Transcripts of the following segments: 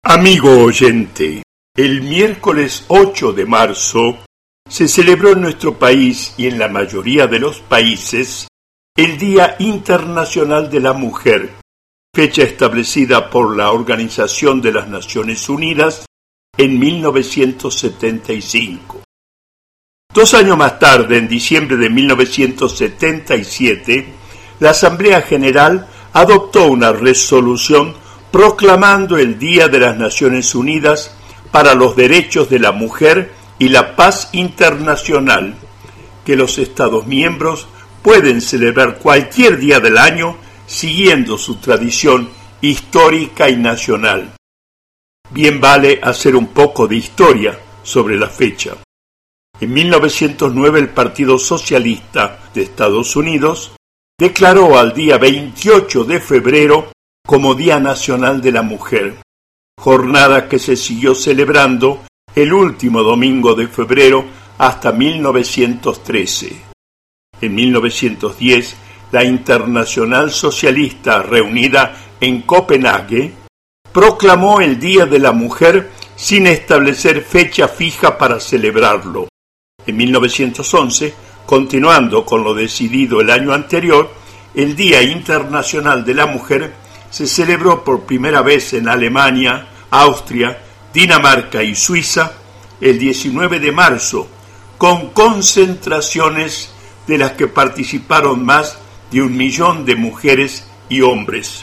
Amigo oyente, el miércoles 8 de marzo se celebró en nuestro país y en la mayoría de los países el Día Internacional de la Mujer, fecha establecida por la Organización de las Naciones Unidas en 1975. 2 años más tarde, en diciembre de 1977, la Asamblea General adoptó una resolución proclamando el Día de las Naciones Unidas para los Derechos de la Mujer y la Paz Internacional, que los Estados miembros pueden celebrar cualquier día del año siguiendo su tradición histórica y nacional. Bien vale hacer un poco de historia sobre la fecha. En 1909 el Partido Socialista de Estados Unidos declaró al día 28 de febrero como Día Nacional de la Mujer, jornada que se siguió celebrando el último domingo de febrero hasta 1913. En 1910, la Internacional Socialista, reunida en Copenhague, proclamó el Día de la Mujer sin establecer fecha fija para celebrarlo. En 1911, continuando con lo decidido el año anterior, el Día Internacional de la Mujer se celebró por primera vez en Alemania, Austria, Dinamarca y Suiza el 19 de marzo, con concentraciones de las que participaron más de 1 millón de mujeres y hombres.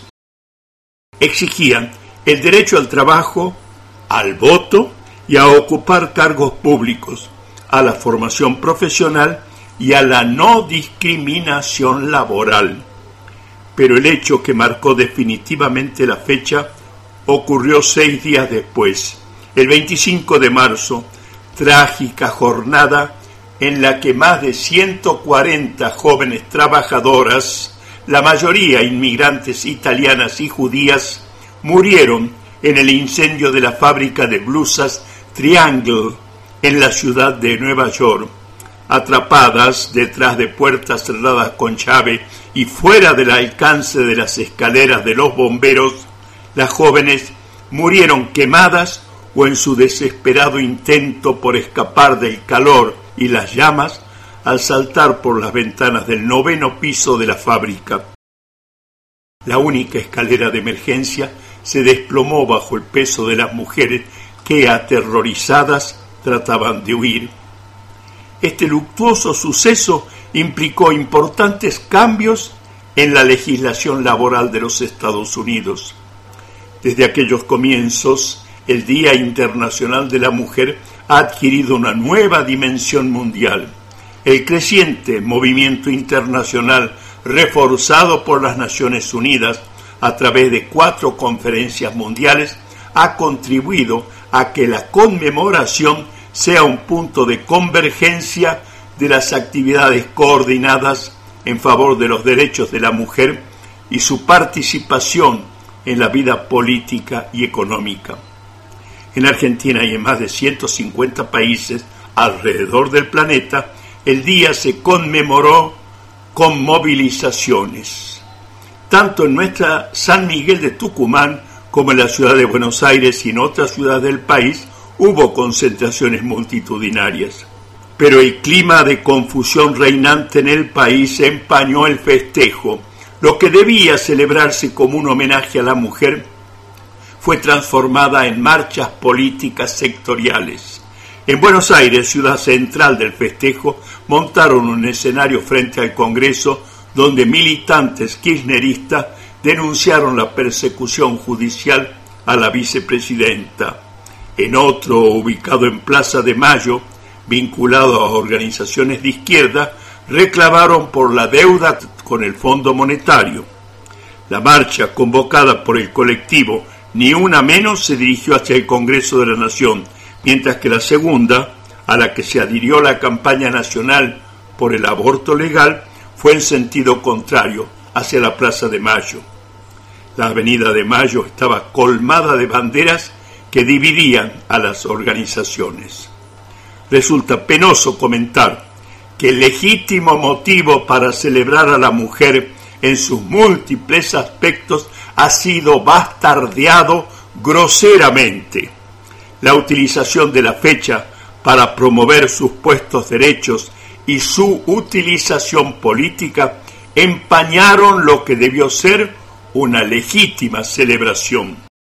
Exigían el derecho al trabajo, al voto y a ocupar cargos públicos, a la formación profesional y a la no discriminación laboral. Pero el hecho que marcó definitivamente la fecha ocurrió 6 días después, el 25 de marzo, trágica jornada en la que más de 140 jóvenes trabajadoras, la mayoría inmigrantes italianas y judías, murieron en el incendio de la fábrica de blusas Triangle en la ciudad de Nueva York. Atrapadas detrás de puertas cerradas con llave y fuera del alcance de las escaleras de los bomberos, las jóvenes murieron quemadas o en su desesperado intento por escapar del calor y las llamas al saltar por las ventanas del 9º piso de la fábrica. La única escalera de emergencia se desplomó bajo el peso de las mujeres que, aterrorizadas, trataban de huir. Este luctuoso suceso implicó importantes cambios en la legislación laboral de los Estados Unidos. Desde aquellos comienzos, el Día Internacional de la Mujer ha adquirido una nueva dimensión mundial. El creciente movimiento internacional, reforzado por las Naciones Unidas a través de 4 conferencias mundiales, ha contribuido a que la conmemoración sea un punto de convergencia de las actividades coordinadas en favor de los derechos de la mujer y su participación en la vida política y económica. En Argentina y en más de 150 países alrededor del planeta, el día se conmemoró con movilizaciones. Tanto en nuestra San Miguel de Tucumán como en la ciudad de Buenos Aires y en otras ciudades del país, hubo concentraciones multitudinarias, pero el clima de confusión reinante en el país empañó el festejo. Lo que debía celebrarse como un homenaje a la mujer fue transformada en marchas políticas sectoriales. En Buenos Aires, ciudad central del festejo, montaron un escenario frente al Congreso donde militantes kirchneristas denunciaron la persecución judicial a la vicepresidenta. En otro, ubicado en Plaza de Mayo, vinculado a organizaciones de izquierda, reclamaron por la deuda con el Fondo Monetario. La marcha, convocada por el colectivo Ni Una Menos, se dirigió hacia el Congreso de la Nación, mientras que la segunda, a la que se adhirió la campaña nacional por el aborto legal, fue en sentido contrario, hacia la Plaza de Mayo. La Avenida de Mayo estaba colmada de banderas que dividían a las organizaciones. Resulta penoso comentar que el legítimo motivo para celebrar a la mujer en sus múltiples aspectos ha sido bastardeado groseramente. La utilización de la fecha para promover supuestos derechos y su utilización política empañaron lo que debió ser una legítima celebración.